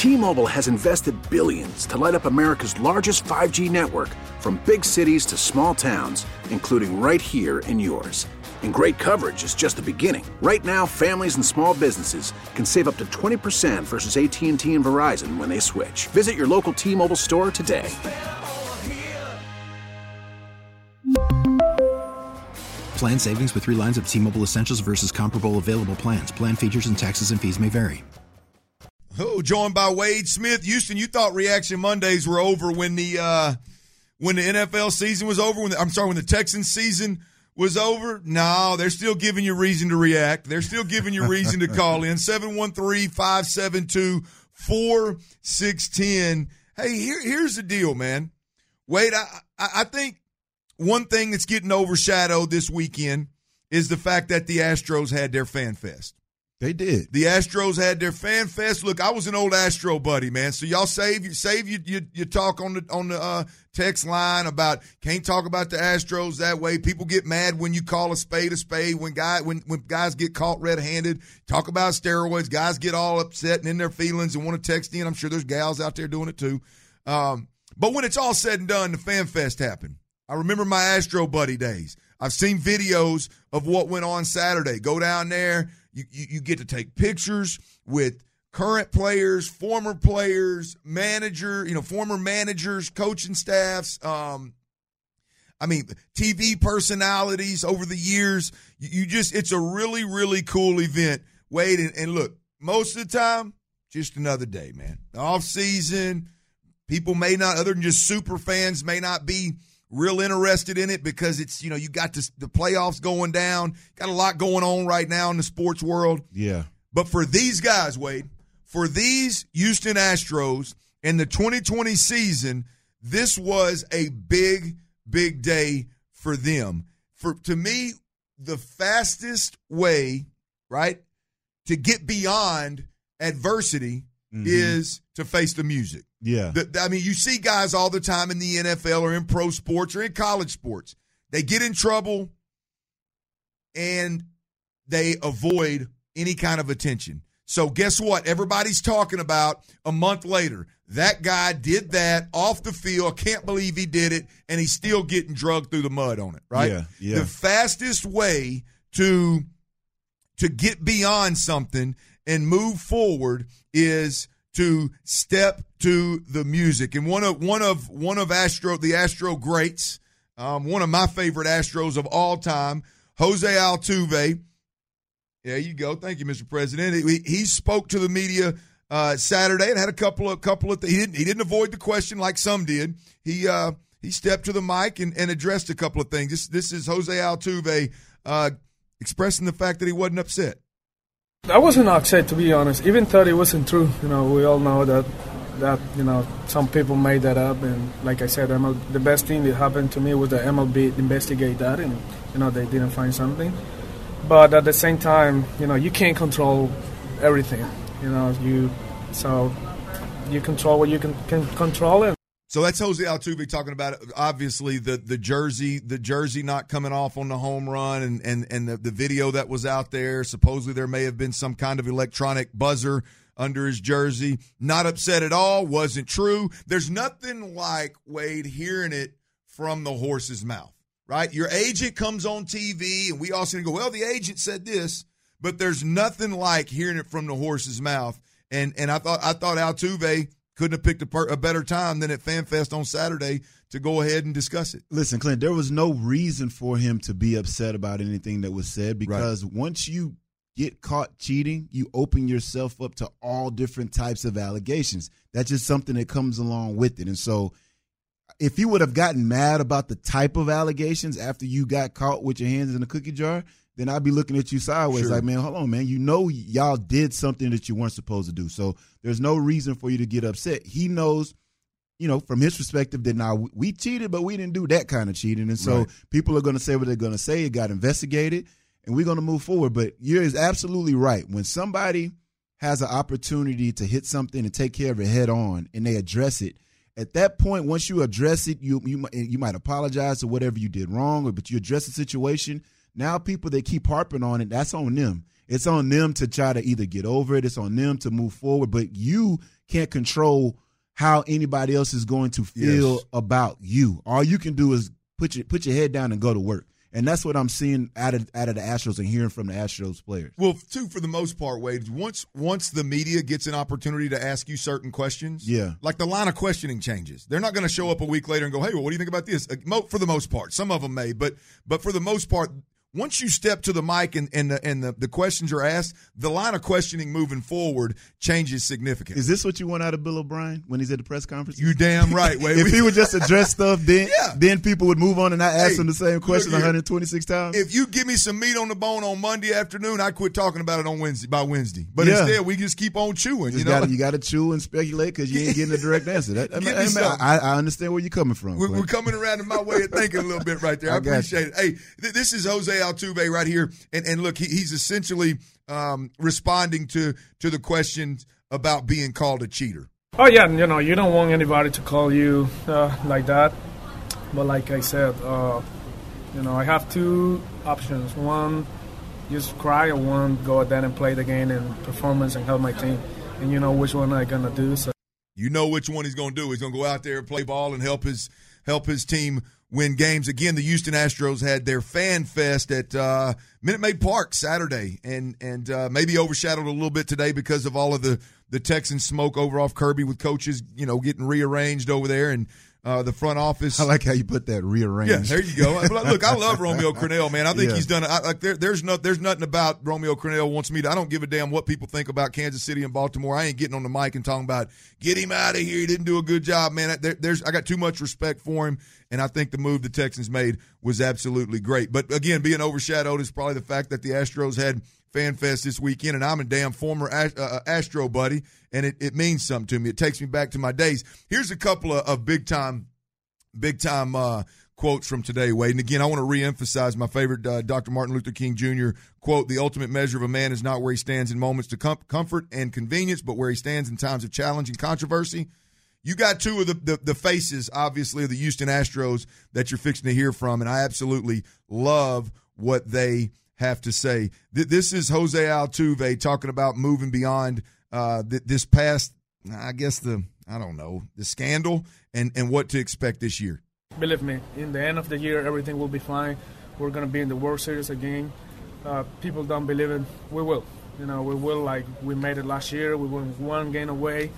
T-Mobile has invested billions to light up America's largest 5G network, from big cities to small towns, including right here in yours. And great coverage is just the beginning. Right now, families and small businesses can save up to 20% versus AT&T and Verizon when they switch. Visit your local T-Mobile store today. Plan savings with 3 lines of T-Mobile Essentials versus comparable available plans. Plan features and taxes and fees may vary. Oh, joined by Wade Smith. Houston, you thought Reaction Mondays were over when the NFL season was over? When the Texans season was over? No, they're still giving you reason to react. They're still giving you reason to call in. 713-572-4610. Hey, here's the deal, man. Wade, I think one thing that's getting overshadowed this weekend is the fact that the Astros had their fan fest. They did. The Astros had their fan fest. Look, I was an old Astro buddy, man. So y'all save your talk on the text line about can't talk about the Astros that way. People get mad when you call a spade a spade. When guys get caught red-handed, talk about steroids. Guys get all upset and in their feelings and want to text in. I'm sure there's gals out there doing it too. But when it's all said and done, the fan fest happened. I remember my Astro buddy days. I've seen videos of what went on Saturday. Go down there. You get to take pictures with current players, former players, former managers, coaching staffs, TV personalities over the years. It's a really, really cool event. Wade, and look, most of the time, just another day, man. The off season, people may not, other than just super fans, may not be real interested in it because it's, you got the playoffs going down, got a lot going on right now in the sports world. Yeah. But for these guys, Wade, for these Houston Astros in the 2020 season, this was a big, big day for them. To me, the fastest way, right, to get beyond adversity is to face the music. Yeah. You see guys all the time in the NFL or in pro sports or in college sports. They get in trouble and they avoid any kind of attention. So guess what? Everybody's talking about a month later. That guy did that off the field. Can't believe he did it, and he's still getting drugged through the mud on it, right? Yeah. The fastest way to get beyond something and move forward is to step to the music. And one of the Astro greats, one of my favorite Astros of all time, Jose Altuve. There you go. Thank you, Mr. President. He spoke to the media Saturday and had a couple of he didn't avoid the question like some did. He stepped to the mic and addressed a couple of things. This is Jose Altuve expressing the fact that he wasn't upset. I wasn't upset, to be honest. Even thought it wasn't true. We all know that some people made that up. And like I said, the best thing that happened to me was that MLB investigate that, and they didn't find something. But at the same time, you can't control everything. You control what you can control it. So that's Jose Altuve talking about, obviously, the jersey not coming off on the home run and the video that was out there. Supposedly there may have been some kind of electronic buzzer under his jersey. Not upset at all. Wasn't true. There's nothing like, Wade, hearing it from the horse's mouth, right? Your agent comes on TV and we all sit and go, well, the agent said this, but there's nothing like hearing it from the horse's mouth. And I thought Altuve couldn't have picked a better time than at FanFest on Saturday to go ahead and discuss it. Listen, Clint, there was no reason for him to be upset about anything that was said because once you get caught cheating, you open yourself up to all different types of allegations. That's just something that comes along with it. And so if you would have gotten mad about the type of allegations after you got caught with your hands in the cookie jar, then I'd be looking at you sideways like, man, hold on, man. Y'all did something that you weren't supposed to do. So there's no reason for you to get upset. He knows, from his perspective that now we cheated, but we didn't do that kind of cheating. And so people are going to say what they're going to say. It got investigated, and we're going to move forward. But you're absolutely right. When somebody has an opportunity to hit something and take care of it head on and they address it, at that point, once you address it, you might apologize for whatever you did wrong, but you address the situation. Now people that keep harping on it, that's on them. It's on them to try to either get over it. It's on them to move forward. But you can't control how anybody else is going to feel about you. All you can do is put your head down and go to work. And that's what I'm seeing out of the Astros and hearing from the Astros players. Well, too, for the most part, Wade, once the media gets an opportunity to ask you certain questions, like the line of questioning changes. They're not going to show up a week later and go, hey, well, what do you think about this? For the most part. Some of them may, but for the most part, once you step to the mic and the questions are asked, the line of questioning moving forward changes significantly. Is this what you want out of Bill O'Brien when he's at the press conference? You damn right, Wade. If he would just address stuff, then people would move on and not ask him the same question 126 times. If you give me some meat on the bone on Monday afternoon, I quit talking about it on Wednesday. But instead, we just keep on chewing. You got to chew and speculate because you ain't getting a direct answer. I understand where you're coming from. We're coming around to my way of thinking a little bit right there. I appreciate it. Hey, this is Jose Altuve right here, and look, he's essentially responding to the questions about being called a cheater. Oh yeah, you don't want anybody to call you like that. But like I said, I have two options. One, just cry, or one, go out there and play the game and performance and help my team. And you know which one I'm gonna do. So you know which one he's gonna do. He's gonna go out there and play ball and help his team win games. Again, the Houston Astros had their Fan Fest at Minute Maid Park Saturday, and maybe overshadowed a little bit today because of all of the Texans smoke over off Kirby with coaches, getting rearranged over there, and the front office. I like how you put that, rearranged. Yeah, there you go. Look, I love Romeo Crennel, man. I think he's done it. There's nothing about Romeo Crennel wants me to. I don't give a damn what people think about Kansas City and Baltimore. I ain't getting on the mic and talking about get him out of here. He didn't do a good job, man. I got too much respect for him, and I think the move the Texans made was absolutely great. But again, being overshadowed is probably the fact that the Astros had Fan Fest this weekend, and I'm a damn former Astro buddy, and it means something to me. It takes me back to my days. Here's a couple of big time quotes from today, Wade. And again, I want to reemphasize my favorite Dr. Martin Luther King Jr. quote: "The ultimate measure of a man is not where he stands in moments to comfort and convenience, but where he stands in times of challenge and controversy." You got two of the faces, obviously, of the Houston Astros that you're fixing to hear from, and I absolutely love what they have to say. This is Jose Altuve talking about moving beyond this past, the scandal and what to expect this year. Believe me, in the end of the year, everything will be fine. We're going to be in the World Series again. People don't believe it. We will. We will, like we made it last year. We were one game away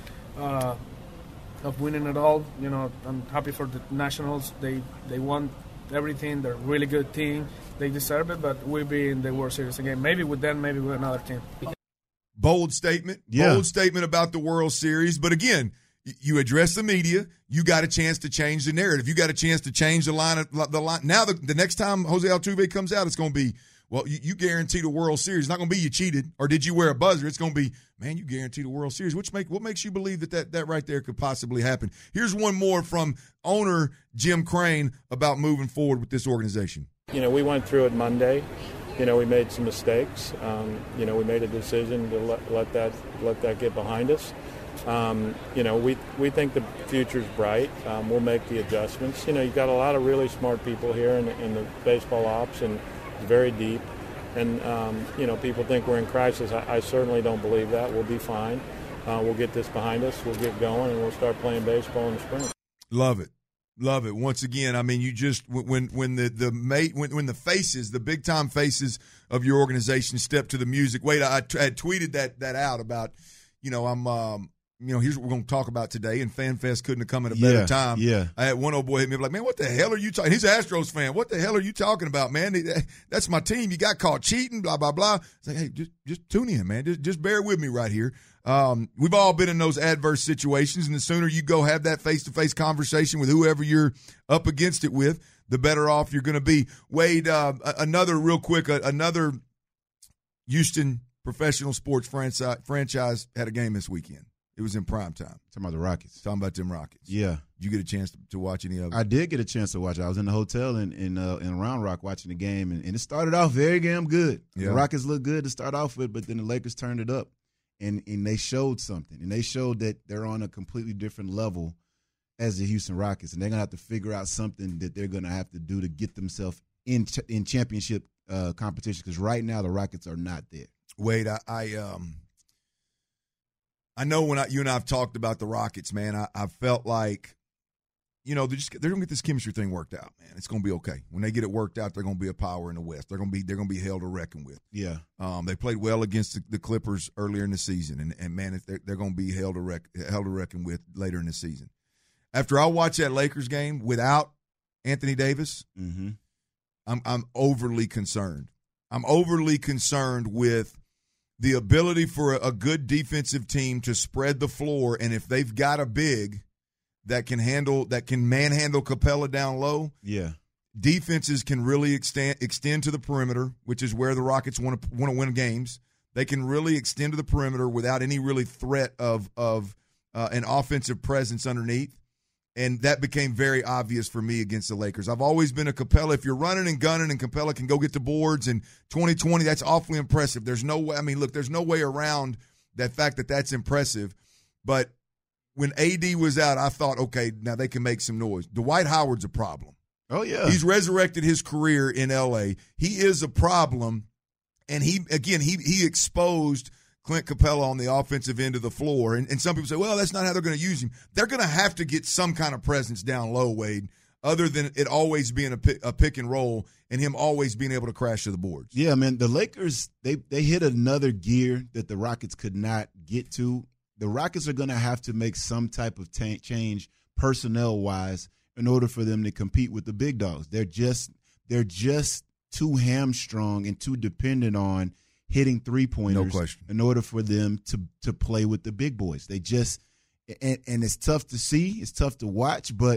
of winning it all. I'm happy for the Nationals. They won everything. They're a really good team. They deserve it, but we'll be in the World Series again. Maybe with them, maybe with another team. Bold statement. Yeah. Bold statement about the World Series. But again, you address the media. You got a chance to change the narrative. You got a chance to change the line. Now, the next time Jose Altuve comes out, it's going to be, well, you guaranteed a World Series. It's not going to be you cheated or did you wear a buzzer. It's going to be, man, you guaranteed a World Series. What makes you believe that right there could possibly happen? Here's one more from owner Jim Crane about moving forward with this organization. We went through it Monday. We made some mistakes. We made a decision to let that get behind us. We think the future's bright. We'll make the adjustments. You've got a lot of really smart people here in the baseball ops, and it's very deep. And, people think we're in crisis. I certainly don't believe that. We'll be fine. We'll get this behind us. We'll get going, and we'll start playing baseball in the spring. Love it. Love it. Once again, I mean, you just when the faces, the big time faces of your organization step to the music. Wait, I had tweeted that out about, here's what we're going to talk about today, and Fan Fest couldn't have come at a better time. Yeah. I had one old boy hit me up like, man, what the hell are you talking? He's an Astros fan. What the hell are you talking about, man? That's my team. You got caught cheating, blah, blah, blah. It's like, hey, just tune in, man. Just bear with me right here. We've all been in those adverse situations, and the sooner you go have that face-to-face conversation with whoever you're up against it with, the better off you're going to be. Wade, another Houston professional sports franchise had a game this weekend. It was in prime time. Talking about the Rockets. Talking about them Rockets. Yeah. Did you get a chance to watch any of it? I did get a chance to watch it. I was in the hotel in Round Rock watching the game, and it started off very damn good. Yeah. The Rockets looked good to start off with, but then the Lakers turned it up. And they showed something. And they showed that they're on a completely different level as the Houston Rockets. And they're going to have to figure out something that they're going to have to do to get themselves in championship competition. Because right now the Rockets are not there. Wade, I know when you and I have talked about the Rockets, man, I felt like, they're going to get this chemistry thing worked out, man. It's going to be okay. When they get it worked out, they're going to be a power in the West. They're going to be held to reckon with. Yeah. They played well against the Clippers earlier in the season, and man, they're going to be held to reckon with later in the season. After I watch that Lakers game without Anthony Davis, I'm overly concerned. I'm overly concerned with the ability for a good defensive team to spread the floor, and if they've got a big that can manhandle Capella down low, defenses can really extend to the perimeter, which is where the Rockets want to win games. They can really extend to the perimeter without any really threat of an offensive presence underneath. And that became very obvious for me against the Lakers. I've always been a Capella. If you're running and gunning and Capella can go get the boards in 2020, that's awfully impressive. There's no way. I mean, look, there's no way around that fact that that's impressive. But when AD was out, I thought, okay, now they can make some noise. Dwight Howard's a problem. Oh, yeah. He's resurrected his career in L.A. He is a problem. And he exposed Clint Capella on the offensive end of the floor. And some people say, well, that's not how they're going to use him. They're going to have to get some kind of presence down low, Wade, other than it always being a pick and roll and him always being able to crash to the boards. Yeah, man, the Lakers, they hit another gear that the Rockets could not get to. The Rockets are going to have to make some type of change personnel-wise in order for them to compete with the big dogs. They're just too hamstrung and too dependent on hitting three-pointers in order for them to play with the big boys. They just and it's tough to see, it's tough to watch, but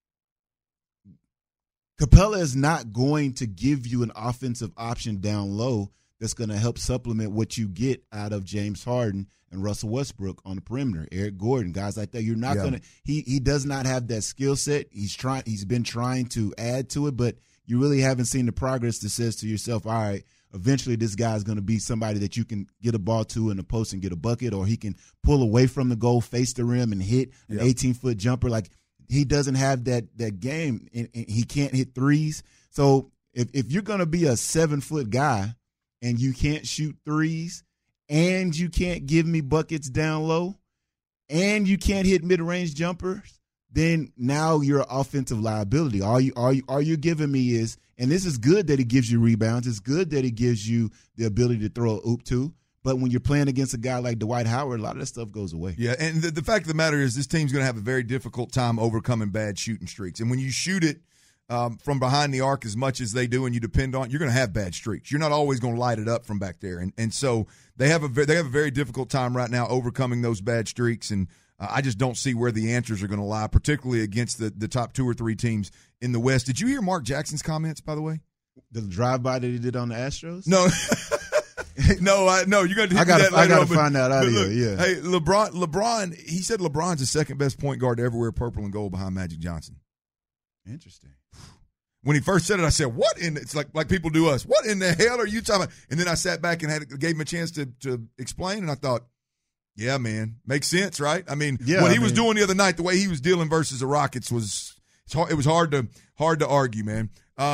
Capella is not going to give you an offensive option down low that's going to help supplement what you get out of James Harden and Russell Westbrook on the perimeter, Eric Gordon, guys like that. You're not going to he does not have that skill set. He's been trying to add to it, but you really haven't seen the progress that says to yourself, all right, eventually this guy's going to be somebody that you can get a ball to in the post and get a bucket, or he can pull away from the goal, face the rim, and hit an 18-foot jumper. Like, he doesn't have that game, and he can't hit threes. So if you're going to be a 7-foot guy and you can't shoot threes and you can't give me buckets down low and you can't hit mid-range jumpers, then now you're an offensive liability. All you're giving me is, and this is good that he gives you rebounds. It's good that he gives you the ability to throw a oop too. But when you're playing against a guy like Dwight Howard, a lot of that stuff goes away. Yeah, and the fact of the matter is this team's going to have a very difficult time overcoming bad shooting streaks. And when you shoot it from behind the arc as much as they do and you depend on, you're going to have bad streaks. You're not always going to light it up from back there. And so they have a very difficult time right now overcoming those bad streaks. And I just don't see where the answers are going to lie, particularly against the top 2 or 3 teams in the West. Did you hear Mark Jackson's comments, by the way? The drive-by that he did on the Astros? No. No, you got to hit that later. I got to find that audio. Look, yeah. Hey, LeBron. He said LeBron's the second best point guard to ever wear purple and gold behind Magic Johnson. Interesting. When he first said it, I said, "What in?" It's like people do us. What in the hell are you talking about? And then I sat back and gave him a chance to explain, and I thought, yeah, man, makes sense, right? I mean, what he was doing the other night, the way he was dealing versus the Rockets was hard to argue, man.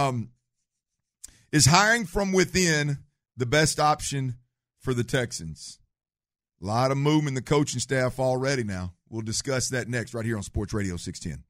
Is hiring from within the best option for the Texans? A lot of movement in the coaching staff already now. We'll discuss that next right here on Sports Radio 610.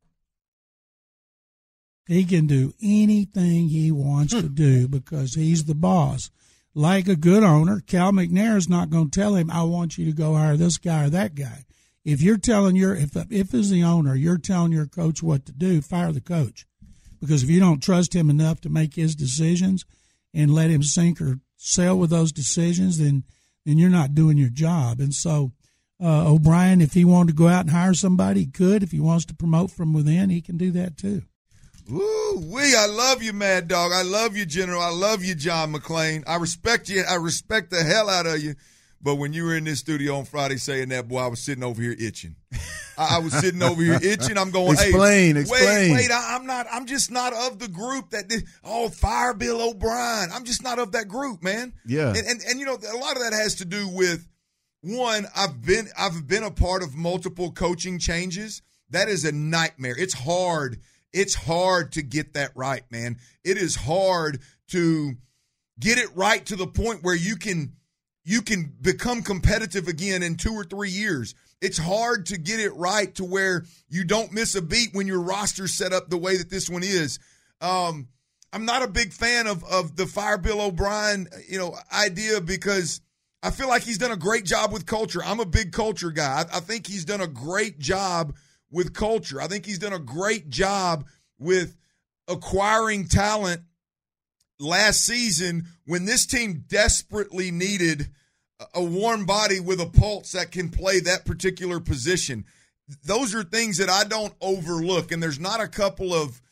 He can do anything he wants to do because he's the boss. Like a good owner, Cal McNair is not going to tell him, I want you to go hire this guy or that guy. If you're telling if as the owner, you're telling your coach what to do, fire the coach. Because if you don't trust him enough to make his decisions and let him sink or sail with those decisions, then you're not doing your job. And so O'Brien, if he wanted to go out and hire somebody, he could. If he wants to promote from within, he can do that too. Ooh-wee, I love you, Mad Dog. I love you, General. I love you, John McClain. I respect you. I respect the hell out of you. But when you were in this studio on Friday saying that, boy, I was sitting over here itching. I was sitting over here itching. I'm going, explain. Wait, I'm just not of the group that did, fire Bill O'Brien. I'm just not of that group, man. Yeah. And you know, a lot of that has to do with, one, I've been a part of multiple coaching changes. That is a nightmare. It's hard. It's hard to get that right, man. It is hard to get it right to the point where you can you can become competitive again in 2 or 3 years. It's hard to get it right to where you don't miss a beat when your roster's set up the way that this one is. I'm not a big fan of the fire Bill O'Brien, idea, because I feel like he's done a great job with culture. I'm a big culture guy. I think he's done a great job with culture. I think he's done a great job with acquiring talent last season when this team desperately needed a warm body with a pulse that can play that particular position. Those are things that I don't overlook, and there's not a couple of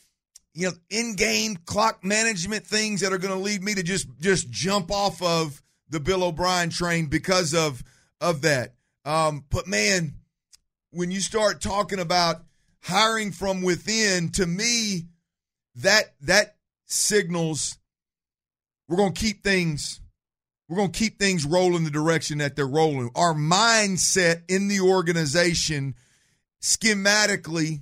in-game clock management things that are going to lead me to just jump off of the Bill O'Brien train because of that. But, man, when you start talking about hiring from within, to me, that signals we're going to keep things rolling the direction that they're rolling. Our mindset in the organization schematically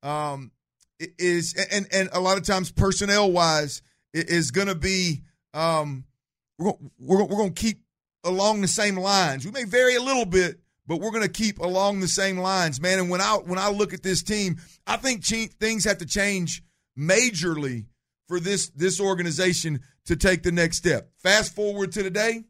is, and a lot of times personnel-wise, is going to be we're going to keep along the same lines. We may vary a little bit, but we're going to keep along the same lines, man. And when I look at this team, I think things have to change majorly for this organization to take the next step. Fast forward to today,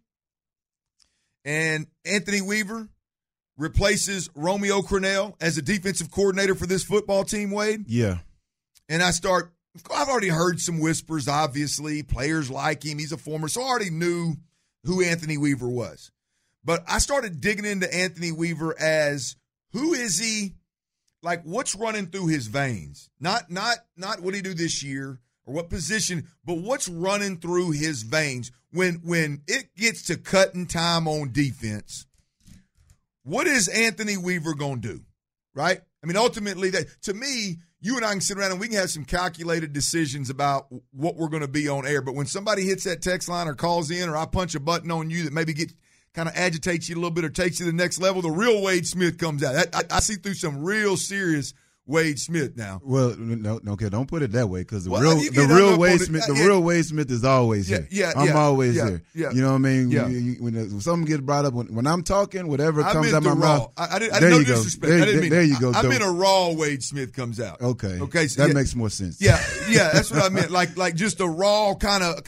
and Anthony Weaver replaces Romeo Crennel as a defensive coordinator for this football team, Wade. Yeah. And I've already heard some whispers, obviously. Players like him. He's a former, so I already knew who Anthony Weaver was. But I started digging into Anthony Weaver as, who is he? Like, what's running through his veins? Not what he do this year or what position, but what's running through his veins when it gets to cutting time on defense. What is Anthony Weaver going to do, right? I mean, ultimately, to me, you and I can sit around and we can have some calculated decisions about what we're going to be on air. But when somebody hits that text line or calls in, or I punch a button on you that maybe kind of agitates you a little bit or takes you to the next level, the real Wade Smith comes out. I see through some real serious Wade Smith now. Well, no, okay, don't put it that way, because the real Wade Smith is always here. I'm always here. Yeah. You know what I mean? Yeah. When something gets brought up, when I'm talking, whatever comes out my mouth. I didn't no disrespect. I didn't mean there you go. I meant a raw Wade Smith comes out. Okay. So that makes more sense. Yeah, that's what I meant. Like just a raw kind of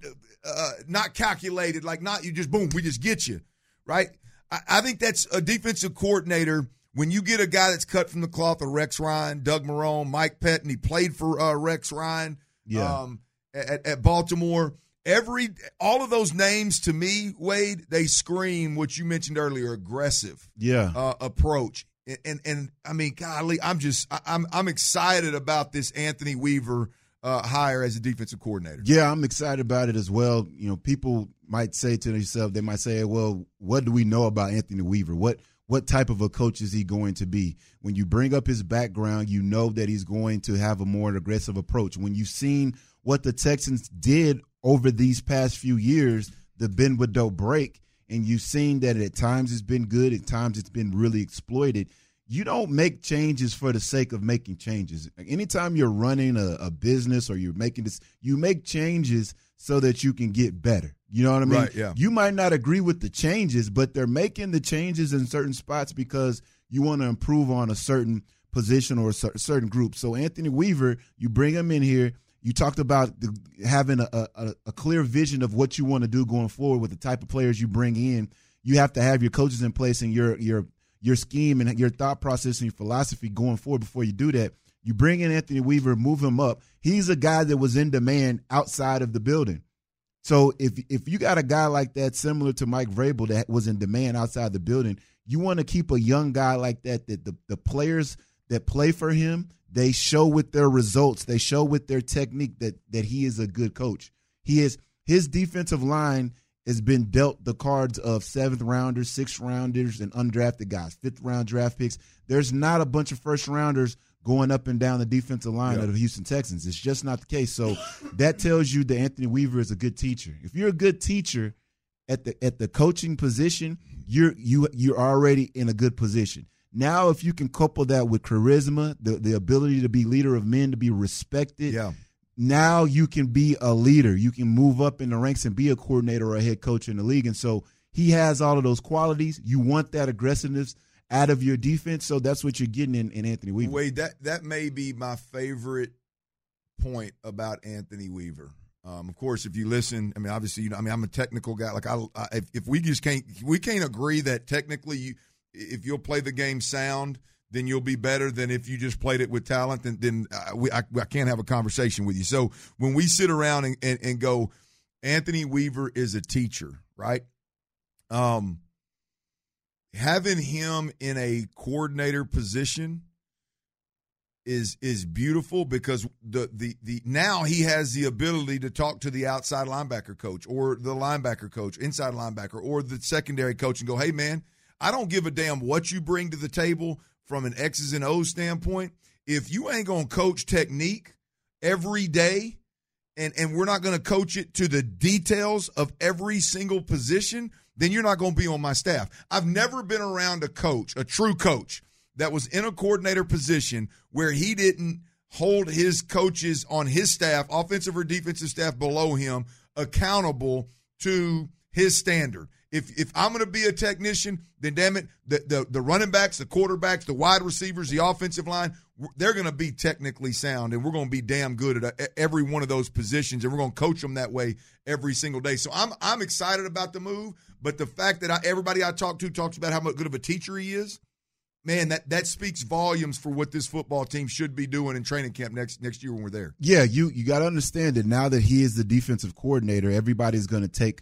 not calculated. Like not you just boom, we just get you right. I think that's a defensive coordinator. When you get a guy that's cut from the cloth of Rex Ryan, Doug Marrone, Mike Pettin, he played for Rex Ryan at Baltimore. All of those names to me, Wade, they scream what you mentioned earlier, aggressive approach. And I mean, golly, I'm excited about this Anthony Weaver hire as a defensive coordinator. Yeah, I'm excited about it as well. You know, people might say to themselves, they might say, well, what do we know about Anthony Weaver? What type of a coach is he going to be? When you bring up his background, you know that he's going to have a more aggressive approach. When you've seen what the Texans did over these past few years, the bend but don't break, and you've seen that at times it's been good, at times it's been really exploited, you don't make changes for the sake of making changes. Anytime you're running a business or you're making this, you make changes so that you can get better. You know what I mean? Right, yeah. You might not agree with the changes, but they're making the changes in certain spots because you want to improve on a certain position or a certain group. So Anthony Weaver, you bring him in here. You talked about having a clear vision of what you want to do going forward with the type of players you bring in. You have to have your coaches in place and your scheme and your thought process and your philosophy going forward before you do that. You bring in Anthony Weaver, move him up. He's a guy that was in demand outside of the building. So if you got a guy like that, similar to Mike Vrabel, that was in demand outside the building, you want to keep a young guy like that the players that play for him, they show with their results, they show with their technique that he is a good coach. His defensive line has been dealt the cards of 7th rounders, 6th rounders, and undrafted guys, 5th round draft picks. There's not a bunch of first rounders going up and down the defensive line of the Houston Texans. It's just not the case. So that tells you that Anthony Weaver is a good teacher. If you're a good teacher at the coaching position, you're already in a good position. Now, if you can couple that with charisma, the ability to be leader of men, to be respected, now you can be a leader. You can move up in the ranks and be a coordinator or a head coach in the league. And so He has all of those qualities. You want that aggressiveness out of your defense, so that's what you're getting in Anthony Weaver. Wade, that may be my favorite point about Anthony Weaver. Of course, if you listen, I mean, obviously, I'm a technical guy. Like, if we can't agree that technically, if you'll play the game sound, then you'll be better than if you just played it with talent. Then I can't have a conversation with you. So when we sit around and go, Anthony Weaver is a teacher, right? Having him in a coordinator position is beautiful because the now he has the ability to talk to the outside linebacker coach or the linebacker coach, inside linebacker, or the secondary coach and go, hey, man, I don't give a damn what you bring to the table from an X's and O's standpoint. If you ain't going to coach technique every day and we're not going to coach it to the details of every single position, then you're not going to be on my staff. I've never been around a coach, a true coach, that was in a coordinator position where he didn't hold his coaches on his staff, offensive or defensive staff below him, accountable to his standard. If I'm going to be a technician, then damn it, the running backs, the quarterbacks, the wide receivers, the offensive line, they're going to be technically sound, and we're going to be damn good at every one of those positions, and we're going to coach them that way every single day. So I'm excited about the move, but the fact that everybody I talk to talks about how good of a teacher he is, man, that speaks volumes for what this football team should be doing in training camp next year when we're there. Yeah, you got to understand that now that he is the defensive coordinator, everybody's going to take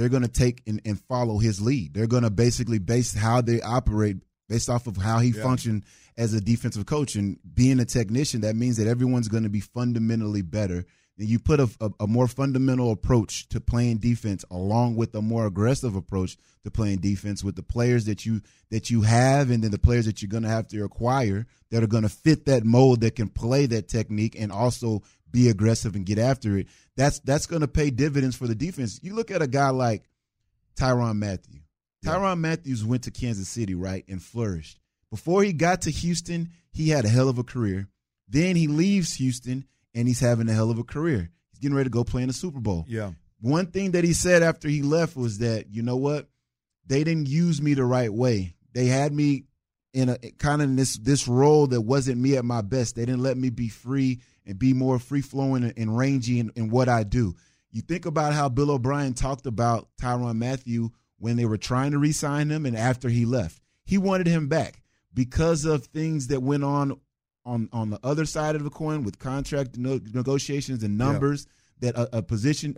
and follow his lead. They're going to basically base how they operate based off of how he functioned as a defensive coach. And being a technician, that means that everyone's going to be fundamentally better. And you put a more fundamental approach to playing defense along with a more aggressive approach to playing defense with the players that you have and then the players that you're going to have to acquire that are going to fit that mold, that can play that technique and also be aggressive and get after it. That's going to pay dividends for the defense. You look at a guy like Tyrann Mathieu. Tyrann Mathieu went to Kansas City, right, and flourished. Before he got to Houston, he had a hell of a career. Then he leaves Houston, and he's having a hell of a career. He's getting ready to go play in the Super Bowl. Yeah. One thing that he said after he left was that, you know what, they didn't use me the right way. They had me in a kind of this role that wasn't me at my best. They didn't let me be free and be more free-flowing and rangy in what I do. You think about how Bill O'Brien talked about Tyrann Mathieu when they were trying to re-sign him and after he left. He wanted him back because of things that went on the other side of the coin with contract negotiations and numbers, that a position,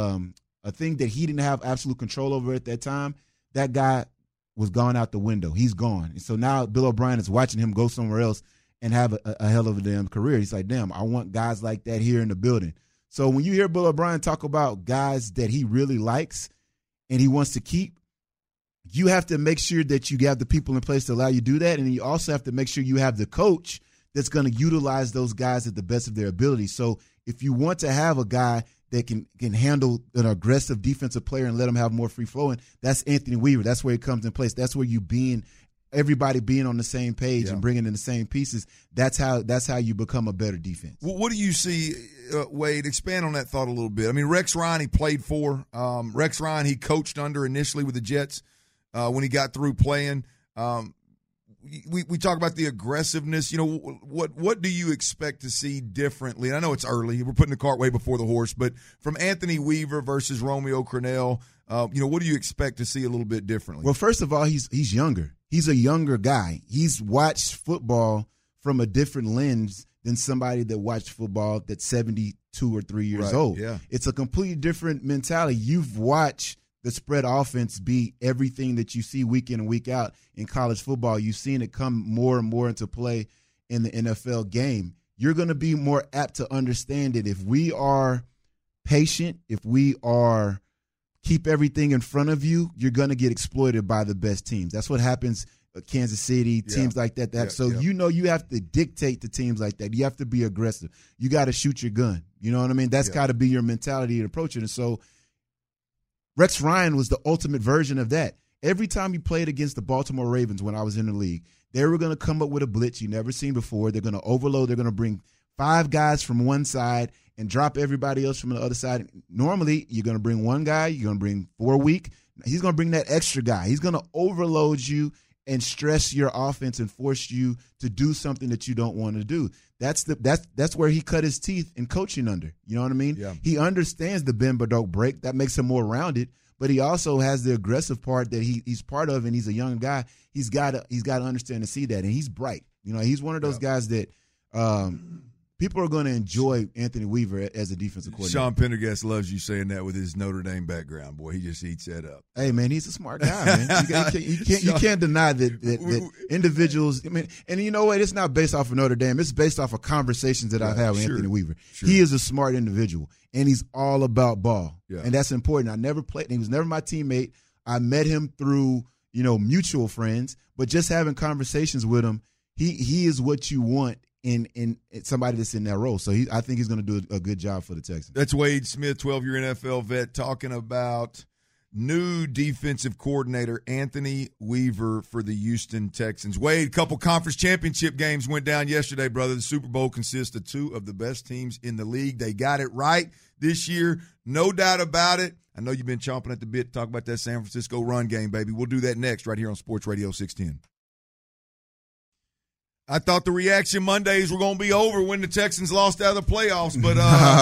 a thing that he didn't have absolute control over at that time, that guy was gone out the window. He's gone. And so now Bill O'Brien is watching him go somewhere else and have a hell of a damn career. He's like, damn, I want guys like that here in the building. So when you hear Bill O'Brien talk about guys that he really likes and he wants to keep, you have to make sure that you have the people in place to allow you to do that. And you also have to make sure you have the coach that's going to utilize those guys at the best of their ability. So if you want to have a guy that can handle an aggressive defensive player and let him have more free flowing, that's Anthony Weaver. That's where it comes in place. That's where everybody being on the same page and bringing in the same pieces. That's how you become a better defense. Well, what do you see, Wade? Expand on that thought a little bit. I mean, Rex Ryan, he played for. Rex Ryan, he coached under initially with the Jets when he got through playing. We talk about the aggressiveness. You know, what do you expect to see differently? And I know it's early. We're putting the cart way before the horse. But from Anthony Weaver versus Romeo Crennel, what do you expect to see a little bit differently? Well, first of all, he's younger. He's a younger guy. He's watched football from a different lens than somebody that watched football that's 72 or 3 years old. Yeah. It's a completely different mentality. You've watched the spread offense be everything that you see week in and week out in college football. You've seen it come more and more into play in the NFL game. You're going to be more apt to understand it if we are patient, if we are keep everything in front of you, you're going to get exploited by the best teams. That's what happens at Kansas City, teams like that. You have to dictate to teams like that. You have to be aggressive. You got to shoot your gun. You know what I mean? That's got to be your mentality to approach it. And so Rex Ryan was the ultimate version of that. Every time he played against the Baltimore Ravens when I was in the league, they were going to come up with a blitz you never seen before. They're going to overload. They're going to bring 5 guys from one side and drop everybody else from the other side. Normally, you're going to bring one guy. You're going to bring 4 weak. He's going to bring that extra guy. He's going to overload you and stress your offense and force you to do something that you don't want to do. That's where he cut his teeth in coaching under. You know what I mean? Yeah. He understands the bend but don't break. That makes him more rounded. But he also has the aggressive part that he's part of, and he's a young guy. He's got to understand and see that, and he's bright. You know, he's one of those guys that people are going to enjoy Anthony Weaver as a defensive coordinator. Sean Pendergast loves you saying that with his Notre Dame background. Boy, he just eats that up. Hey, man, he's a smart guy, man. You can't deny that individuals – I mean, and you know what? It's not based off of Notre Dame. It's based off of conversations that I've had with Anthony Weaver. Sure. He is a smart individual, and he's all about ball. Yeah. And that's important. I never played – he was never my teammate. I met him through, mutual friends, but just having conversations with him, he is what you want in somebody that's in that role. So I think he's going to do a good job for the Texans. That's Wade Smith, 12-year NFL vet, talking about new defensive coordinator Anthony Weaver for the Houston Texans. Wade, a couple conference championship games went down yesterday, brother. The Super Bowl consists of two of the best teams in the league. They got it right this year, no doubt about it. I know you've been chomping at the bit to talk about that San Francisco run game, baby. We'll do that next right here on Sports Radio 610. I thought the Reaction Mondays were going to be over when the Texans lost out of the playoffs, but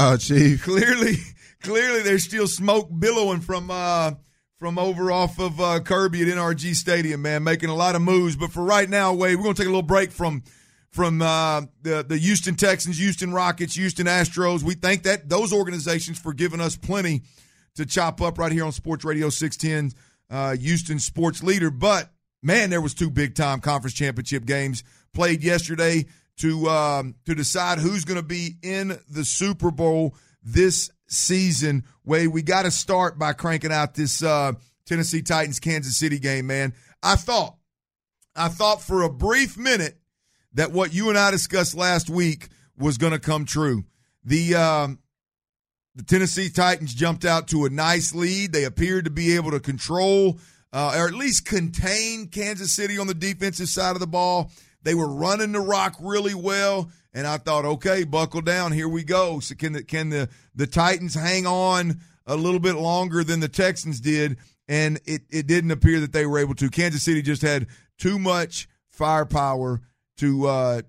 clearly there's still smoke billowing from over off of Kirby at NRG Stadium, man, making a lot of moves. But for right now, Wade, we're going to take a little break from the Houston Texans, Houston Rockets, Houston Astros. We thank those organizations for giving us plenty to chop up right here on Sports Radio 610, Houston Sports Leader. But, man, there was two big-time conference championship games played yesterday to decide who's going to be in the Super Bowl this season. Wade, we got to start by cranking out this Tennessee Titans-Kansas City game, man. I thought for a brief minute that what you and I discussed last week was going to come true. The Tennessee Titans jumped out to a nice lead. They appeared to be able to control or at least contain Kansas City on the defensive side of the ball. They were running the rock really well, and I thought, okay, buckle down, here we go. So can the Titans hang on a little bit longer than the Texans did? And it didn't appear that they were able to. Kansas City just had too much firepower to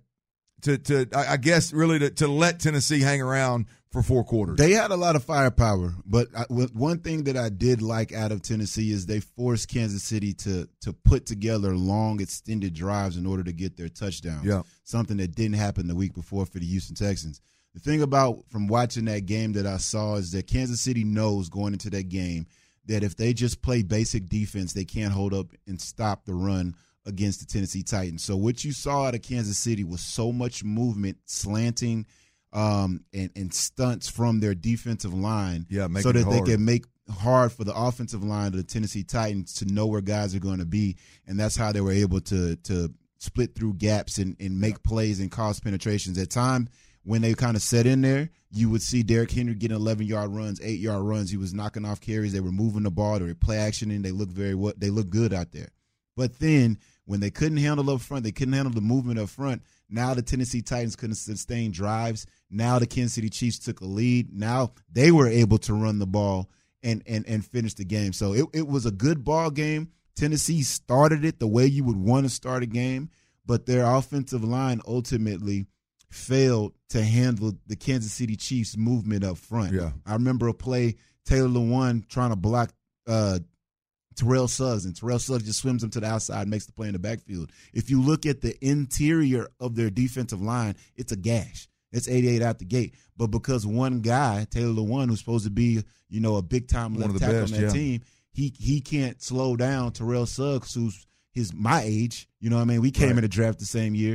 let Tennessee hang around for four quarters. They had a lot of firepower, but one thing that I did like out of Tennessee is they forced Kansas City to put together long, extended drives in order to get their touchdowns. Yeah. Something that didn't happen the week before for the Houston Texans. The thing about from watching that game that I saw is that Kansas City knows going into that game that if they just play basic defense, they can't hold up and stop the run against the Tennessee Titans. So what you saw out of Kansas City was so much movement, slanting, and stunts from their defensive line, so that they can make hard for the offensive line of the Tennessee Titans to know where guys are going to be, and that's how they were able to split through gaps and make plays and cause penetrations. At times, when they kind of set in there, you would see Derrick Henry getting 11-yard runs, 8-yard runs. He was knocking off carries. They were moving the ball. They were play action, and they looked they looked good out there. But then when they couldn't handle up front, they couldn't handle the movement up front. Now the Tennessee Titans couldn't sustain drives. Now the Kansas City Chiefs took a lead. Now they were able to run the ball and finish the game. So it was a good ball game. Tennessee started it the way you would want to start a game, but their offensive line ultimately failed to handle the Kansas City Chiefs' movement up front. Yeah. I remember a play, Taylor Lewan trying to block Terrell Suggs, and Terrell Suggs just swims him to the outside and makes the play in the backfield. If you look at the interior of their defensive line, it's a gash. It's 88 out the gate. But because one guy, Taylor Lewan, who's supposed to be, a big-time left tackle on that team, he can't slow down Terrell Suggs, who's my age. You know what I mean? We came in the draft the same year.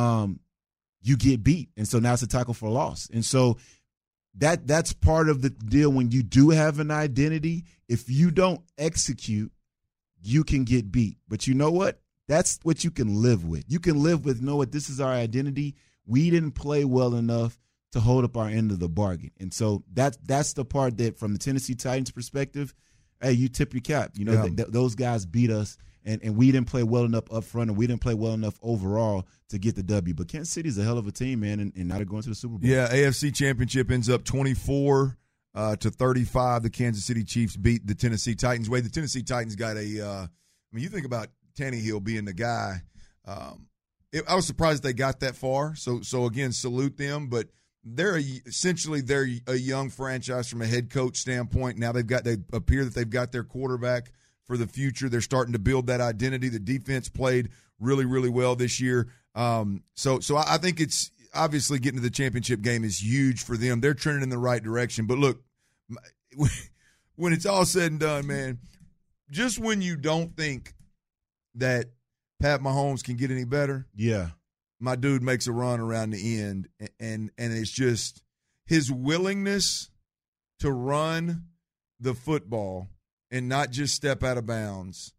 You get beat. And so now it's a tackle for loss. And so that's part of the deal when you do have an identity. If you don't execute, you can get beat. But you know what? That's what you can live with. You can live with, know what, this is our identity. We didn't play well enough to hold up our end of the bargain. And so that's the part that from the Tennessee Titans perspective, hey, you tip your cap. Those guys beat us, and we didn't play well enough up front, and we didn't play well enough overall to get the W. But Kansas City's a hell of a team, man, and now they're going to the Super Bowl. Yeah, AFC Championship ends up 24 to 35. The Kansas City Chiefs beat the Tennessee Titans. Wade, the Tennessee Titans got I mean, you think about Tannehill being the guy. I was surprised they got that far. So again, salute them. But they're essentially a young franchise from a head coach standpoint. Now they appear that they've got their quarterback for the future. They're starting to build that identity. The defense played really, really well this year. So I think it's obviously getting to the championship game is huge for them. They're trending in the right direction. But look, when it's all said and done, man, just when you don't think that Pat Mahomes can get any better, yeah, my dude makes a run around the end, and it's just his willingness to run the football and not just step out of bounds.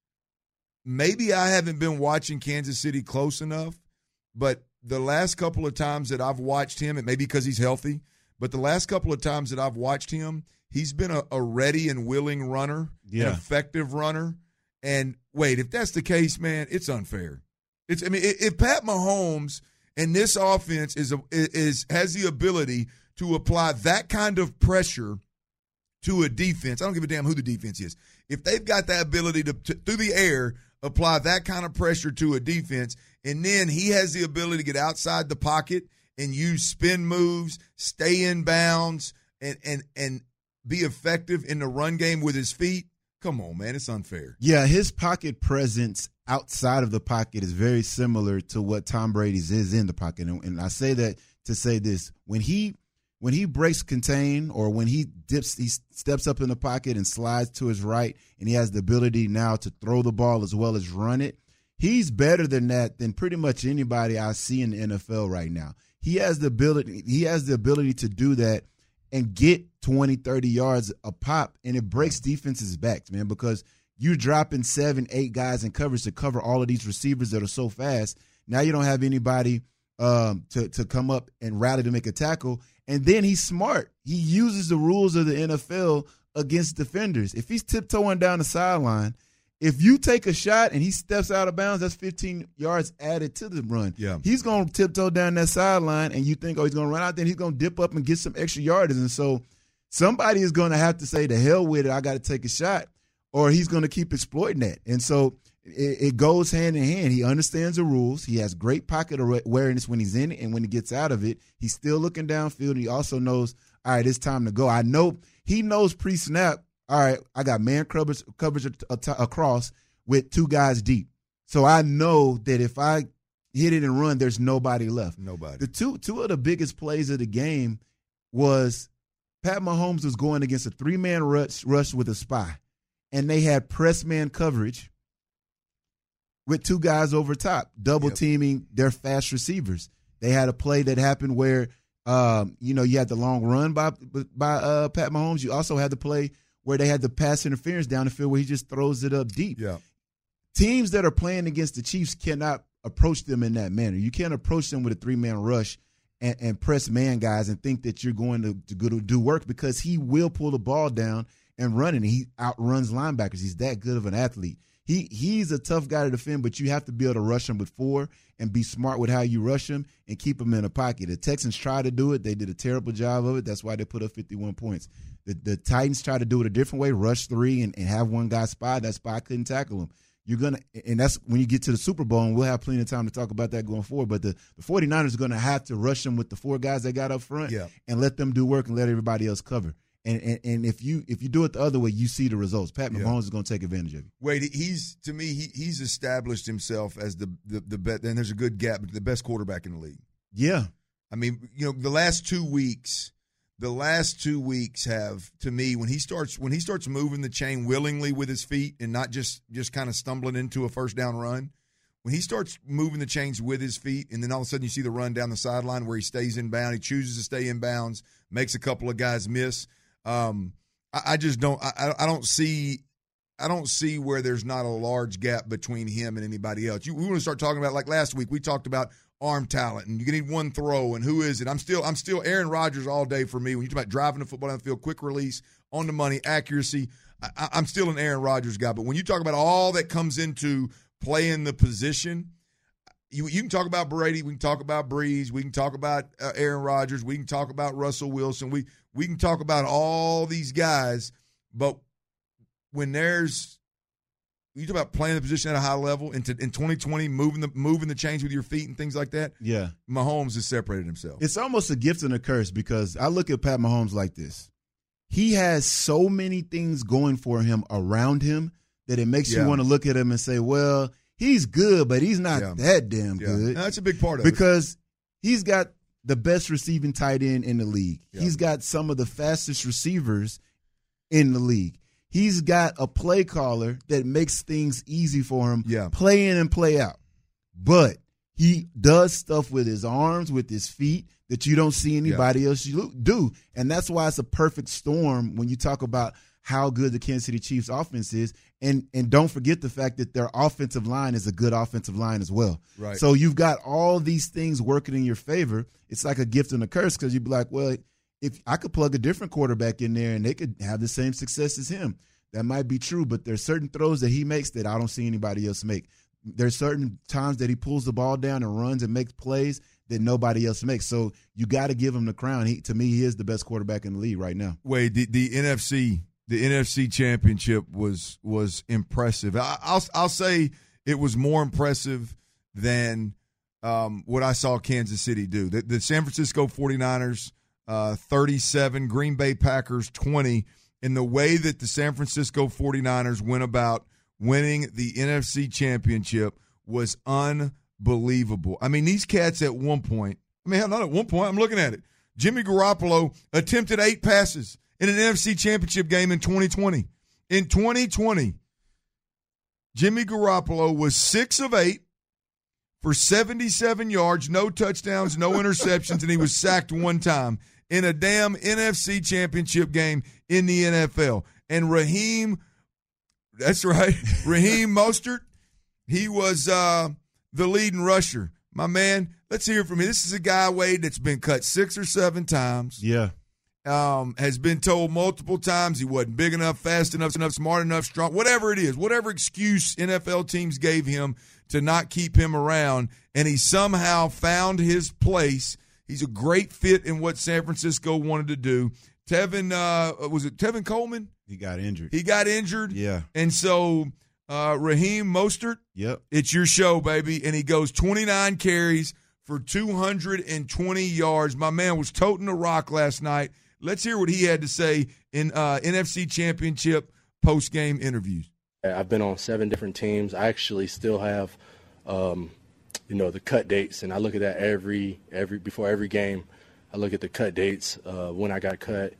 Maybe I haven't been watching Kansas City close enough, but the last couple of times that I've watched him, it may be because he's healthy, but the last couple of times that I've watched him, he's been a ready and willing runner, an effective runner. And wait, if that's the case, man, it's unfair. If Pat Mahomes and this offense has the ability to apply that kind of pressure to a defense, I don't give a damn who the defense is. If they've got that ability to through the air apply that kind of pressure to a defense, and then he has the ability to get outside the pocket and use spin moves, stay in bounds, and be effective in the run game with his feet. Come on, man, it's unfair. Yeah, his pocket presence outside of the pocket is very similar to what Tom Brady's is in the pocket. And I say that to say this. When he breaks contain, or when he steps up in the pocket and slides to his right, and he has the ability now to throw the ball as well as run it, he's better than that than pretty much anybody I see in the NFL right now. He has the ability to do that and get 20, 30 yards a pop, and it breaks defenses' backs, man, because you're dropping 7, 8 guys in coverage to cover all of these receivers that are so fast. Now you don't have anybody to come up and rally to make a tackle. And then he's smart. He uses the rules of the NFL against defenders. If he's tiptoeing down the sideline, if you take a shot and he steps out of bounds, that's 15 yards added to the run. Yeah. He's going to tiptoe down that sideline, and you think, he's going to run out there, and he's going to dip up and get some extra yardage. And so somebody is going to have to say, to hell with it, I got to take a shot, or he's going to keep exploiting that. And so it goes hand in hand. He understands the rules. He has great pocket awareness when he's in it, and when he gets out of it, he's still looking downfield. He also knows, all right, it's time to go. I know he knows pre-snap, all right, I got man coverage across with 2 guys deep. So I know that if I hit it and run, there's nobody left. Nobody. The two of the biggest plays of the game was Pat Mahomes was going against a 3-man rush with a spy, and they had press man coverage with 2 guys over top, double teaming their fast receivers. They had a play that happened where, you had the long run by Pat Mahomes. You also had the play where they had the pass interference down the field where he just throws it up deep. Yeah. Teams that are playing against the Chiefs cannot approach them in that manner. You can't approach them with a 3-man rush and press man guys and think that you're going to do work, because he will pull the ball down and run it, and he outruns linebackers. He's that good of an athlete. He's a tough guy to defend, but you have to be able to rush him with 4 and be smart with how you rush him and keep him in a pocket. The Texans tried to do it. They did a terrible job of it. That's why they put up 51 points. The Titans tried to do it a different way, rush 3 and have one guy spy. That spy couldn't tackle him. And that's when you get to the Super Bowl, and we'll have plenty of time to talk about that going forward. But the 49ers are going to have to rush them with the 4 guys they got up front and let them do work and let everybody else cover. And if you do it the other way, you see the results. Pat Mahomes is going to take advantage of it. Wait, he's established himself as the best, and there's a good gap, but the best quarterback in the league. Yeah. I mean, the last 2 weeks have, to me, when he starts moving the chain willingly with his feet and not just kind of stumbling into a first down run, when he starts moving the chains with his feet, and then all of a sudden you see the run down the sideline where he stays in bounds, he chooses to stay in bounds, makes a couple of guys miss. I just don't. I don't see where there's not a large gap between him and anybody else. We want to start talking about, like last week we talked about arm talent, and you need one throw, and who is it? I'm still Aaron Rodgers all day for me. When you talk about driving the football down the field, quick release, on the money, accuracy, I'm still an Aaron Rodgers guy. But when you talk about all that comes into playing the position, you can talk about Brady, we can talk about Breeze, we can talk about Aaron Rodgers, we can talk about Russell Wilson, we can talk about all these guys, but when you talk about playing the position at a high level in 2020, moving the chains with your feet and things like that. Yeah, Mahomes has separated himself. It's almost a gift and a curse because I look at Pat Mahomes like this. He has so many things going for him around him that it makes you want to look at him and say, well, he's good, but he's not that damn good. No, that's a big part of it. Because he's got the best receiving tight end in the league. Yeah. He's got some of the fastest receivers in the league. He's got a play caller that makes things easy for him, play in and play out. But he does stuff with his arms, with his feet, that you don't see anybody else do. And that's why it's a perfect storm when you talk about how good the Kansas City Chiefs offense is. And don't forget the fact that their offensive line is a good offensive line as well. Right. So you've got all these things working in your favor. It's like a gift and a curse because you'd be like, well, if I could plug a different quarterback in there and they could have the same success as him. That might be true, but there's certain throws that he makes that I don't see anybody else make. There's certain times that he pulls the ball down and runs and makes plays that nobody else makes. So you got to give him the crown. To me, he is the best quarterback in the league right now. Wade, the NFC championship was impressive. I'll say it was more impressive than what I saw Kansas City do. The San Francisco 49ers 37, Green Bay Packers 20, and the way that the San Francisco 49ers went about winning the NFC championship was unbelievable. I mean, these cats at one point, not at one point, I'm looking at it. Jimmy Garoppolo attempted 8 passes in an NFC championship game in 2020. In 2020, Jimmy Garoppolo was 6 of 8 for 77 yards, no touchdowns, no interceptions, and he was sacked 1 time in a damn NFC championship game in the NFL. And Raheem Mostert, he was the leading rusher. My man, let's hear from him. This is a guy, Wade, that's been cut 6 or 7 times. Yeah. Has been told multiple times he wasn't big enough, fast enough, smart enough, strong, whatever it is, whatever excuse NFL teams gave him to not keep him around, and he somehow found his place. He's a great fit in what San Francisco wanted to do. Was it Tevin Coleman? He got injured. Yeah. And so Raheem Mostert, it's your show, baby. And he goes 29 carries for 220 yards. My man was toting a rock last night. Let's hear what he had to say in NFC Championship post-game interviews. I've been on 7 different teams. I actually still have, the cut dates, and I look at that every before every game. I look at the cut dates when I got cut.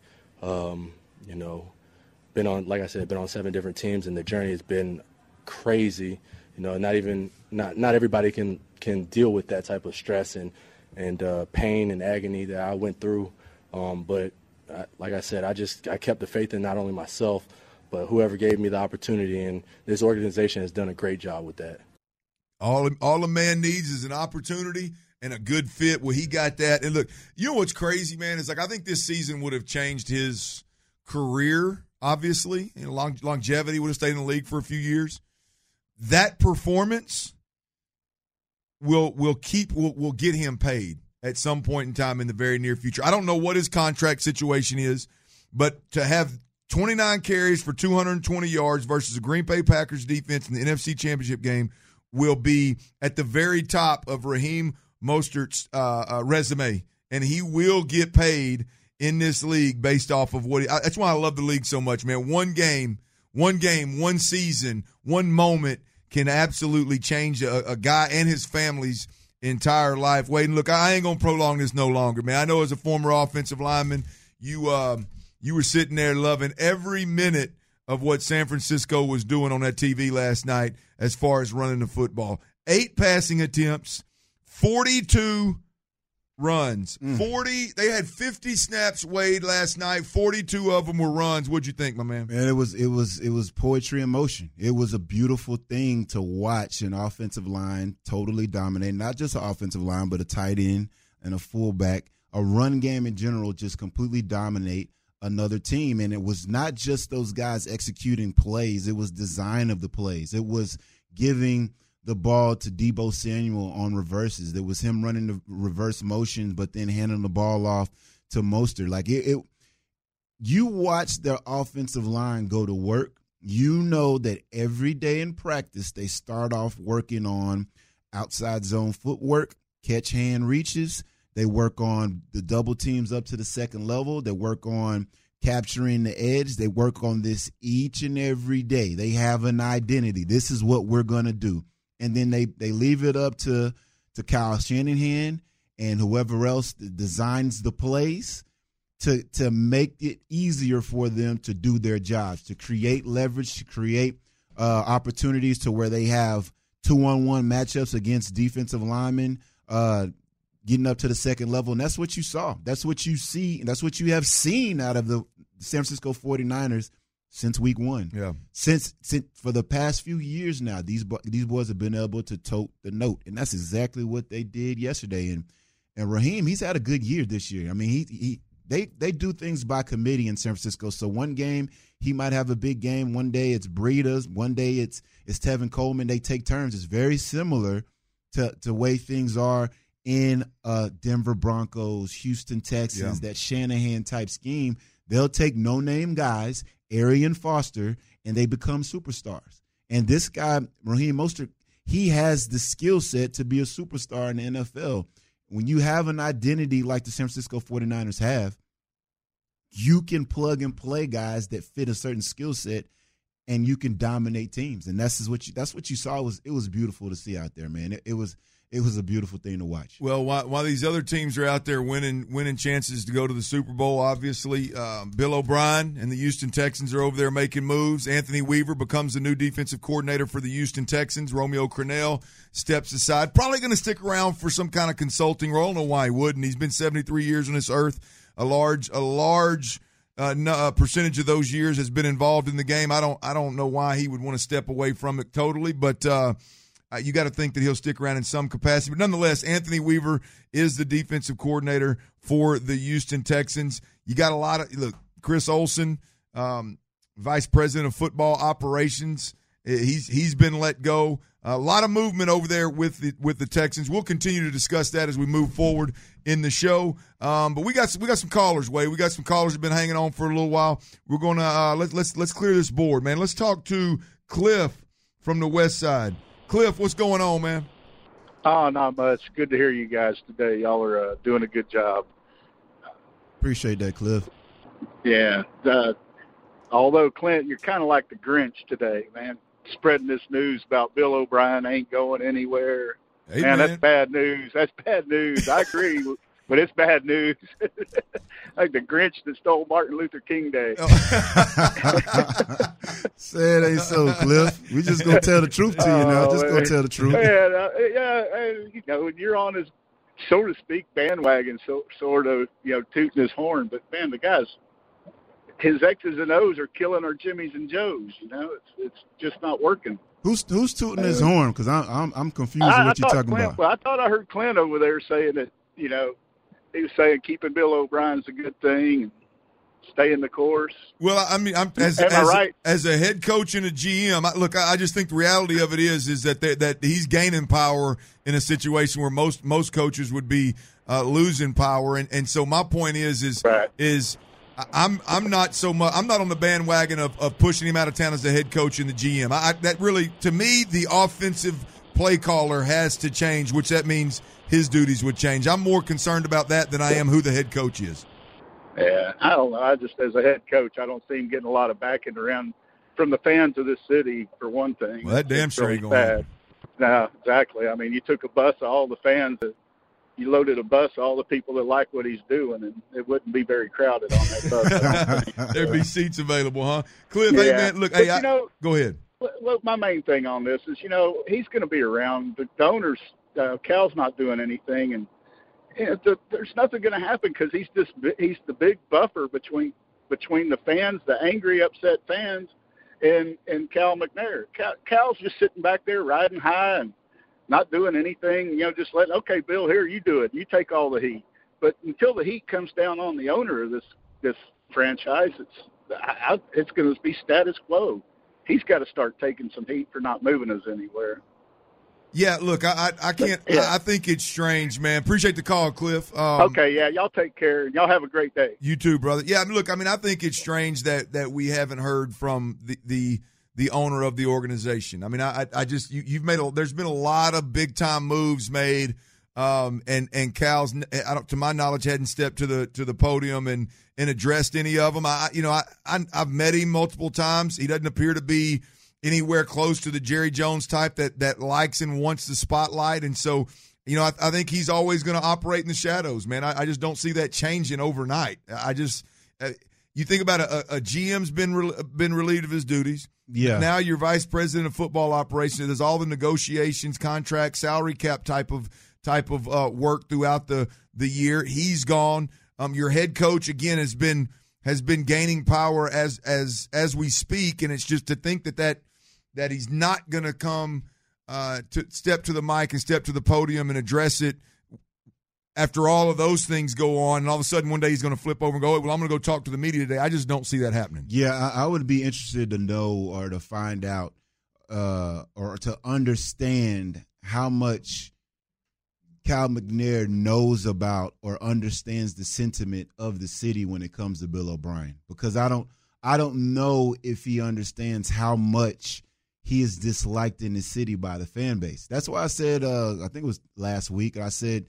Been on, like I said, been on 7 different teams, and the journey has been crazy. Not everybody can deal with that type of stress and pain and agony that I went through. But like I said, I kept the faith in not only myself, but whoever gave me the opportunity, and this organization has done a great job with that. All a man needs is an opportunity and a good fit. Well, he got that. And look, you know what's crazy, man? Is I think this season would have changed his career, obviously. Longevity, would have stayed in the league for a few years. That performance will get him paid at some point in time in the very near future. I don't know what his contract situation is, but to have 29 carries for 220 yards versus a Green Bay Packers defense in the NFC Championship game will be at the very top of Raheem Mostert's resume, and he will get paid in this league based off of what that's why I love the league so much, man. One game, one season, one moment can absolutely change a guy and his family's entire life. Wade, and look, I ain't going to prolong this no longer, man. I know as a former offensive lineman, you were sitting there loving every minute of what San Francisco was doing on that TV last night as far as running the football. 8 passing attempts, 42 runs. 40. They had 50 snaps, Wade, last night. 42 of them were runs. What'd you think, my man? Man, it was poetry in motion. It was a beautiful thing to watch an offensive line totally dominate, not just an offensive line, but a tight end and a fullback, a run game in general just completely dominate another team. And it was not just those guys executing plays. It was design of the plays. It was giving the ball to Deebo Samuel on reverses. There was him running the reverse motion, but then handing the ball off to Mostert. Like you watch their offensive line go to work. You know that every day in practice they start off working on outside zone footwork, catch hand reaches. They work on the double teams up to the second level. They work on capturing the edge. They work on this each and every day. They have an identity. This is what we're going to do. And then they leave it up to Kyle Shanahan and whoever else designs the plays to make it easier for them to do their jobs, to create leverage, to create opportunities to where they have 2-on-1 matchups against defensive linemen, getting up to the second level. And that's what you saw. That's what you see. And that's what you have seen out of the San Francisco 49ers since week one. Yeah. Since for the past few years now, these boys have been able to tote the note. And that's exactly what they did yesterday. And Raheem, he's had a good year this year. I mean, they do things by committee in San Francisco. So one game he might have a big game. One day it's Breida. One day it's Tevin Coleman. They take turns. It's very similar to the way things are in Denver Broncos, Houston Texans, that Shanahan type scheme. They'll take no-name guys, Arian Foster, and they become superstars. And this guy, Raheem Mostert, he has the skill set to be a superstar in the NFL. When you have an identity like the San Francisco 49ers have, you can plug and play guys that fit a certain skill set, and you can dominate teams. And that's what you saw. It was beautiful to see out there, man. It was a beautiful thing to watch. Well, while these other teams are out there winning chances to go to the Super Bowl, obviously, Bill O'Brien and the Houston Texans are over there making moves. Anthony Weaver becomes the new defensive coordinator for the Houston Texans. Romeo Crennel steps aside. Probably going to stick around for some kind of consulting role. I don't know why he wouldn't. He's been 73 years on this earth. A large percentage of those years has been involved in the game. I don't know why he would want to step away from it totally, but you got to think that he'll stick around in some capacity. But nonetheless, Anthony Weaver is the defensive coordinator for the Houston Texans. You got a lot of – look, Chris Olsen, vice president of football operations, he's been let go. A lot of movement over there with the Texans. We'll continue to discuss that as we move forward in the show. But we got some callers, Wade. We got some callers that have been hanging on for a little while. We're going to let's clear this board, man. Let's talk to Cliff from the West Side. Cliff, what's going on, man? Oh, not much. Good to hear you guys today. Y'all are doing a good job. Appreciate that, Cliff. Yeah. Although, Clint, you're kind of like the Grinch today, man. Spreading this news about Bill O'Brien ain't going anywhere. Hey, man, that's bad news. That's bad news. I agree, but it's bad news. Like the Grinch that stole Martin Luther King Day. Say it ain't so, Cliff. We just gonna tell the truth to you now. Just gonna tell the truth. Man, when you're on his, so to speak, bandwagon, sort of, tooting his horn. But man, the guys, his X's and O's are killing our Jimmys and Joes. It's just not working. Who's tooting his horn? Because I'm confused with what you're talking about. Well, I thought I heard Clint over there saying that he was saying keeping Bill O'Brien's a good thing and staying the course. Well, I mean, as a head coach and a GM, I just think the reality of it is that he's gaining power in a situation where most coaches would be losing power, and so my point is I'm not so much. I'm not on the bandwagon of pushing him out of town as the head coach and the GM. That really, to me, the offensive play caller has to change, which that means his duties would change. I'm more concerned about that than I am who the head coach is. Yeah, I don't know. I just, as a head coach, I don't see him getting a lot of backing around from the fans of this city, for one thing. Well, that damn sure ain't going to. No, exactly. I mean, you took a bus of all the fans you loaded a bus of all the people that like what he's doing, and it wouldn't be very crowded on that bus. There'd be seats available, huh? Cliff, hey, man, look, go ahead. Look, my main thing on this is, he's going to be around. The owners, Cal's not doing anything, and there's nothing going to happen because he's the big buffer between the fans, the angry, upset fans, and Cal McNair. Cal's just sitting back there riding high and not doing anything, just letting, okay, Bill, here, you do it. You take all the heat. But until the heat comes down on the owner of this franchise, it's going to be status quo. He's got to start taking some heat for not moving us anywhere. Yeah, look, I can't. Yeah. I think it's strange, man. Appreciate the call, Cliff. Okay, yeah, y'all take care. Y'all have a great day. You too, brother. Yeah, look, I think it's strange that we haven't heard from the owner of the organization. I mean, I just you've made there's been a lot of big time moves made, and Cal's, to my knowledge, hadn't stepped to the podium and addressed any of them. I've met him multiple times. He doesn't appear to be anywhere close to the Jerry Jones type that likes and wants the spotlight. And so, I think he's always going to operate in the shadows, man. I just don't see that changing overnight. You think about a GM's been relieved of his duties. Yeah. Now you're vice president of football operations. There's all the negotiations, contract, salary cap type of work throughout the year. He's gone. Your head coach again has been gaining power as we speak, and it's just to think that he's not going to come to step to the mic and step to the podium and address it after all of those things go on, and all of a sudden one day he's going to flip over and go, well, I'm going to go talk to the media today. I just don't see that happening. Yeah, I would be interested to know or to find out or to understand how much Cal McNair knows about or understands the sentiment of the city when it comes to Bill O'Brien, because I don't know if he understands how much he is disliked in the city by the fan base. That's why I said, I think it was last week, I said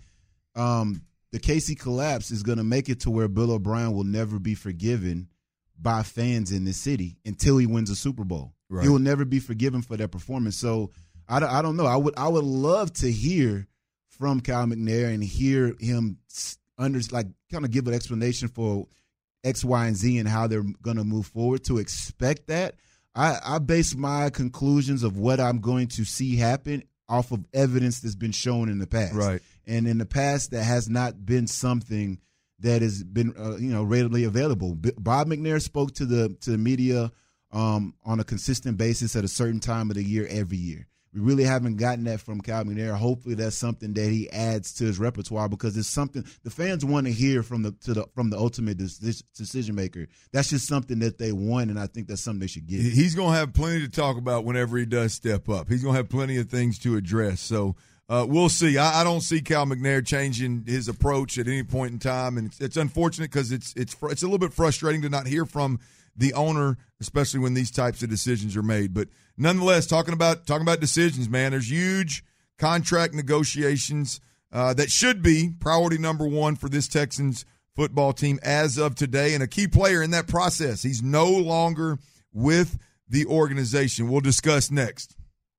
the KC collapse is going to make it to where Bill O'Brien will never be forgiven by fans in the city until he wins a Super Bowl. Right. He will never be forgiven for that performance. So I don't know. I would love to hear from Cal McNair and hear him kind of give an explanation for X, Y, and Z and how they're going to move forward. To expect that, I base my conclusions of what I'm going to see happen off of evidence that's been shown in the past. Right. And in the past, that has not been something that has been readily available. Bob McNair spoke to the media on a consistent basis at a certain time of the year every year. We really haven't gotten that from Cal McNair. Hopefully, that's something that he adds to his repertoire, because it's something the fans want to hear from the ultimate decision maker. That's just something that they want, and I think that's something they should get. He's going to have plenty to talk about whenever he does step up. He's going to have plenty of things to address. So we'll see. I don't see Cal McNair changing his approach at any point in time, and it's unfortunate because it's a little bit frustrating to not hear from the owner, especially when these types of decisions are made. But nonetheless, talking about decisions, man, there's huge contract negotiations that should be priority number one for this Texans football team as of today, and a key player in that process. He's no longer with the organization. We'll discuss next.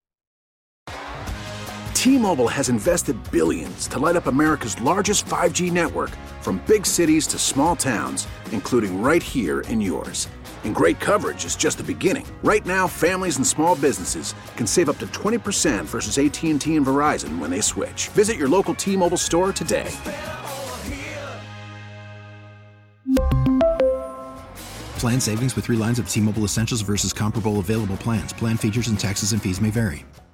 T-Mobile has invested billions to light up America's largest 5G network, from big cities to small towns, including right here in yours. And great coverage is just the beginning. Right now, families and small businesses can save up to 20% versus AT&T and Verizon when they switch. Visit your local T-Mobile store today. Plan savings with 3 lines of T-Mobile Essentials versus comparable available plans. Plan features and taxes and fees may vary.